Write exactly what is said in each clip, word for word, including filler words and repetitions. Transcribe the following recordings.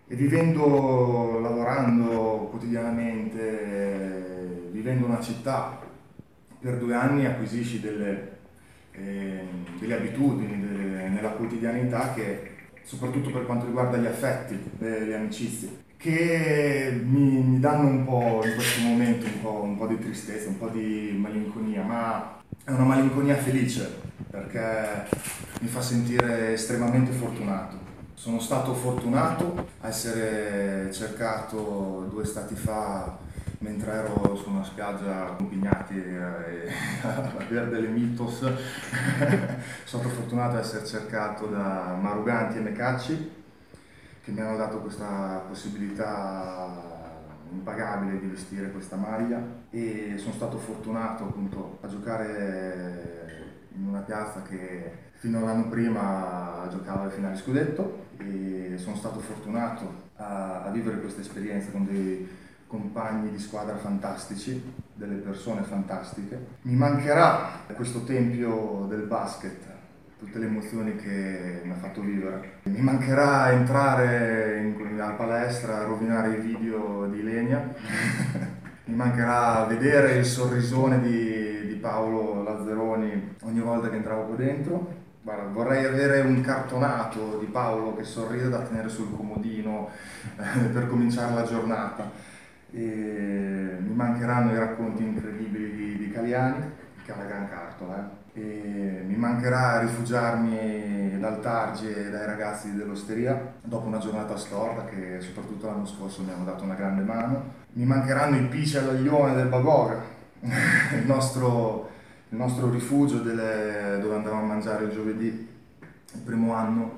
E vivendo, lavorando quotidianamente, eh, vivendo in una città per due anni acquisisci delle, eh, delle abitudini delle- nella quotidianità che, soprattutto per quanto riguarda gli affetti, le, le amicizie, che mi, mi danno un po' in questo momento un po', un po' di tristezza, un po' di malinconia, ma è una malinconia felice perché mi fa sentire estremamente fortunato. Sono stato fortunato a essere cercato due stati fa mentre ero su una spiaggia impegnati eh, a vedere delle mitos. Sono stato fortunato a essere cercato da Maruganti e Mecacci che mi hanno dato questa possibilità impagabile di vestire questa maglia e sono stato fortunato appunto a giocare in una piazza che fino all'anno prima giocava alle finali scudetto e sono stato fortunato a, a vivere questa esperienza con dei compagni di squadra fantastici, delle persone fantastiche. Mi mancherà questo tempio del basket, tutte le emozioni che mi ha fatto vivere. Mi mancherà entrare in, alla palestra, rovinare i video di Lenia. Mi mancherà vedere il sorrisone di, di Paolo Lazzeroni ogni volta che entravo qua dentro. Guarda, vorrei avere un cartonato di Paolo che sorride da tenere sul comodino eh, per cominciare la giornata. E mi mancheranno i racconti incredibili di, di Caliani, che è una gran cartola. Eh. E mi mancherà rifugiarmi dal Targi e dai ragazzi dell'osteria dopo una giornata storta che soprattutto l'anno scorso mi hanno dato una grande mano. Mi mancheranno i pisci all'aglione del Bagoga, il nostro, il nostro rifugio delle, dove andavamo a mangiare il giovedì, il primo anno,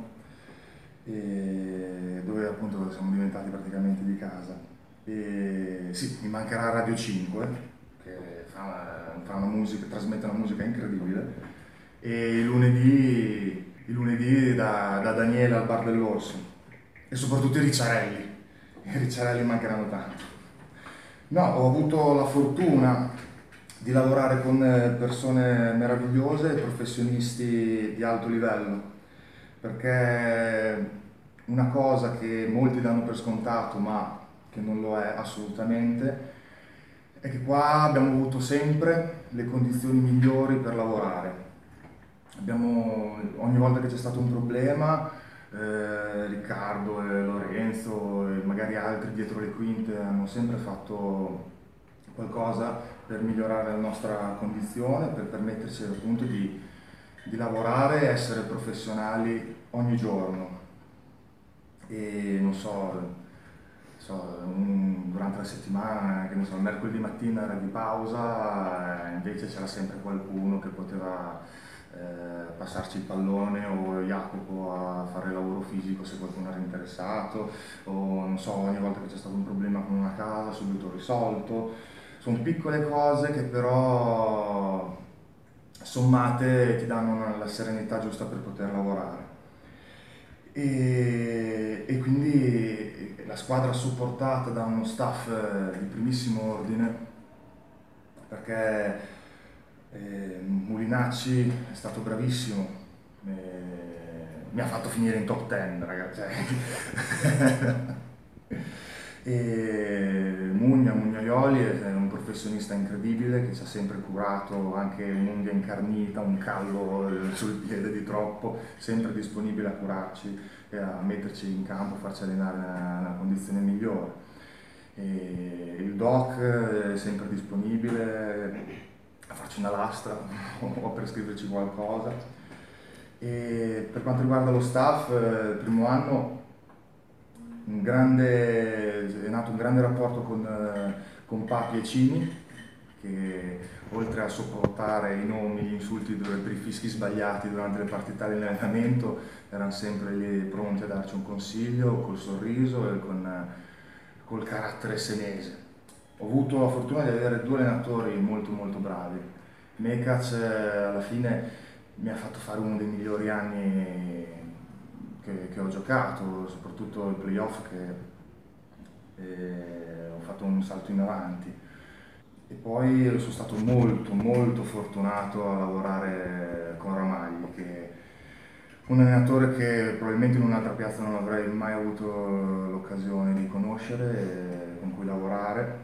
e dove appunto siamo diventati praticamente di casa. E sì, mi mancherà Radio cinque, che fa una, fa una musica, trasmette una musica incredibile, e il lunedì, il lunedì da, da Daniele al Bar dell'Orso, e soprattutto i Ricciarelli. I Ricciarelli mancheranno tanto. No, ho avuto la fortuna di lavorare con persone meravigliose e professionisti di alto livello, perché una cosa che molti danno per scontato, ma che non lo è assolutamente, è che qua abbiamo avuto sempre le condizioni migliori per lavorare. Abbiamo, ogni volta che c'è stato un problema, eh, Riccardo e Lorenzo e magari altri dietro le quinte hanno sempre fatto qualcosa per migliorare la nostra condizione, per permetterci appunto di, di lavorare e essere professionali ogni giorno. E non so, so, un- durante la settimana, che ne so, il mercoledì mattina era di pausa, eh, invece c'era sempre qualcuno che poteva eh, passarci il pallone o Jacopo a fare lavoro fisico se qualcuno era interessato, o non so, ogni volta che c'è stato un problema con una casa subito risolto. Sono piccole cose che però sommate ti danno la serenità giusta per poter lavorare. E, e quindi la squadra supportata da uno staff eh, di primissimo ordine, perché eh, Mulinacci è stato bravissimo, eh, mi ha fatto finire in top dieci, ragazzi. E Mugna, Mugnaioli è un professionista incredibile che ci ha sempre curato, anche un'unghia incarnita, un callo sul piede di troppo, sempre disponibile a curarci e a metterci in campo, farci allenare nella, nella condizione migliore. E il doc è sempre disponibile a farci una lastra o per scriverci qualcosa. E per quanto riguarda lo staff, eh, il primo anno un grande, è nato un grande rapporto con, eh, con Papi e Cini, che oltre a sopportare i nomi, gli insulti per i fischi sbagliati durante le partite di allenamento, erano sempre lì pronti a darci un consiglio col sorriso e con, col carattere senese. Ho avuto la fortuna di avere due allenatori molto molto bravi. Mekac eh, alla fine mi ha fatto fare uno dei migliori anni che, che ho giocato, soprattutto il playoff che eh, ho fatto un salto in avanti. E poi sono stato molto molto fortunato a lavorare con Ramagli, che è un allenatore che probabilmente in un'altra piazza non avrei mai avuto l'occasione l'occasione di conoscere, con cui lavorare,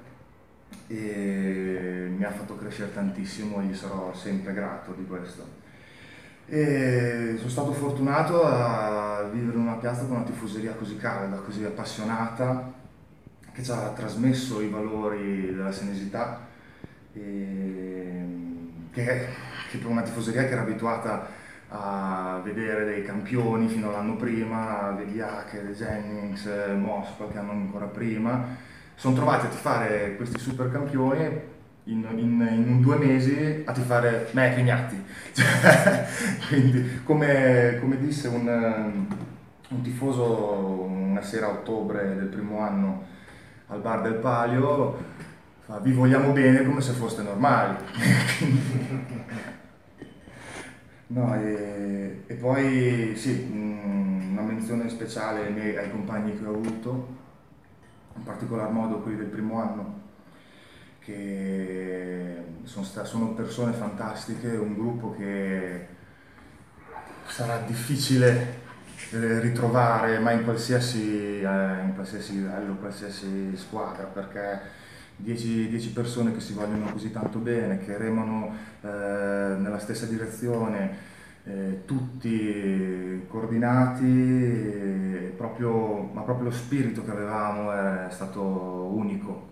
e mi ha fatto crescere tantissimo e gli sarò sempre grato di questo. E sono stato fortunato a vivere in una piazza con una tifoseria così calda, così appassionata, che ci ha trasmesso i valori della senesità, e che, che per una tifoseria che era abituata a vedere dei campioni fino all'anno prima, degli Hacker, dei Jennings, Mosca che hanno ancora prima, sono trovati a tifare questi super campioni in, in, in due mesi a tifare me e Pignatti. Quindi, come, come disse un, un tifoso una sera a ottobre del primo anno al bar del Palio, fa, vi vogliamo bene come se foste normali. No, e, e poi sì, una menzione speciale ai, miei, ai compagni che ho avuto, in particolar modo quelli del primo anno, che sono, sta, sono persone fantastiche, un gruppo che sarà difficile ritrovare, ma in qualsiasi, eh, in qualsiasi livello, qualsiasi squadra, perché dieci persone che si vogliono così tanto bene, che remano eh, nella stessa direzione, eh, tutti coordinati, eh, proprio, ma proprio lo spirito che avevamo è stato unico,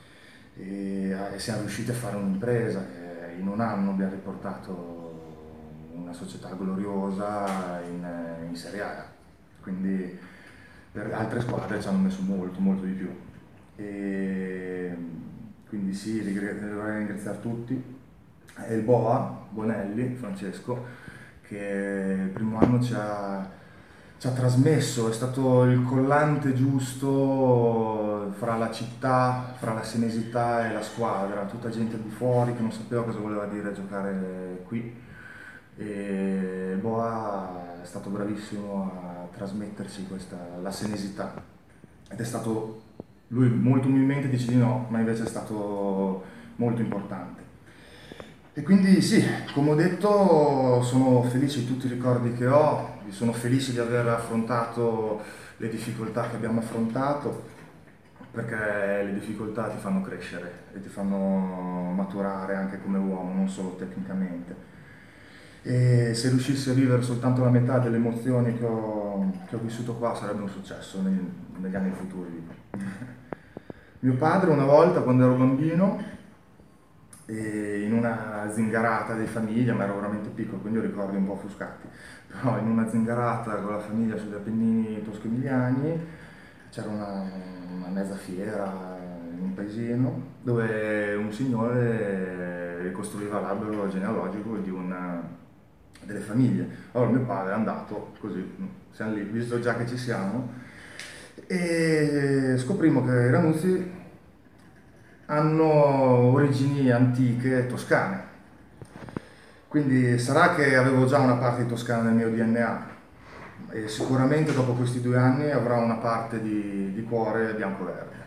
e, e siamo riusciti a fare un'impresa che in un anno abbiamo riportato una società gloriosa in, in Serie A, quindi per altre squadre ci hanno messo molto molto di più, e quindi sì, vorrei ringraziare tutti, e il Boa, Bonelli, Francesco, che il primo anno ci ha, ci ha trasmesso, è stato il collante giusto fra la città, fra la senesità e la squadra, tutta gente di fuori che non sapeva cosa voleva dire giocare qui, e Boa è stato bravissimo a trasmetterci questa, la senesità, ed è stato, lui molto umilmente dice di no, ma invece è stato molto importante. E quindi sì, come ho detto, sono felice di tutti i ricordi che ho, sono felice di aver affrontato le difficoltà che abbiamo affrontato, perché le difficoltà ti fanno crescere e ti fanno maturare anche come uomo, non solo tecnicamente. E se riuscissi a vivere soltanto la metà delle emozioni che ho, che ho vissuto qua, sarebbe un successo negli, negli anni futuri. Mio padre una volta, quando ero bambino, e in una zingarata di famiglia, ma ero veramente piccolo, quindi ho ricordi un po' offuscati, però in una zingarata con la famiglia sugli Appennini tosco-emiliani c'era una, una mezza fiera in un paesino dove un signore ricostruiva l'albero genealogico di una delle famiglie. Allora mio padre è andato così, siamo lì, visto già che ci siamo, e scoprimo che i Ranuzzi hanno origini antiche toscane, quindi sarà che avevo già una parte di toscana nel mio D N A, e sicuramente dopo questi due anni avrò una parte di, di cuore bianco-verde.